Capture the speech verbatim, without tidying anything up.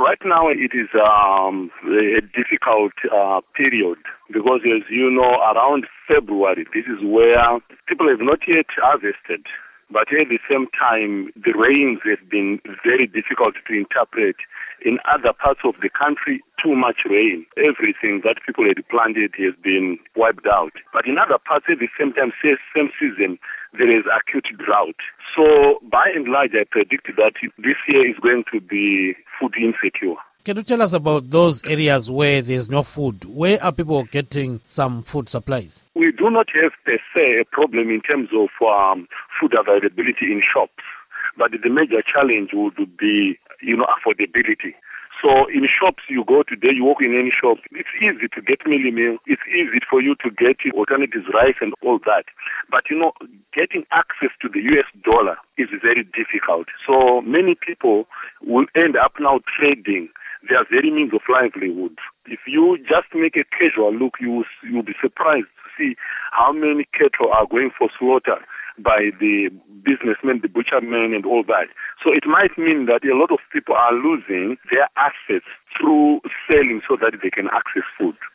right now it is um, a difficult uh, period because, as you know, around February, this is where people have not yet harvested. But at the same time, the rains have been very difficult to interpret. In other parts of the country, too much rain. Everything that people had planted has been wiped out. But in other parts, at the same time, same season, there is acute drought. So by and large, I predict that this year is going to be food insecure. Can you tell us about those areas where there's no food? Where are people getting some food supplies? We do not have per se a problem in terms of um, food availability in shops, but the major challenge would be, you know, affordability. So in shops you go today, you walk in any shop, it's easy to get mealie meal, it's easy for you to get alternatives, rice and all that. But you know, getting access to the U S dollar is very difficult. So many people will end up now trading their very means of livelihood. If you just make a casual look, you you'll be surprised to see how many cattle are going for slaughter by the businessmen, the butchermen and all that. So it might mean that a lot of people are losing their assets through selling so that they can access food.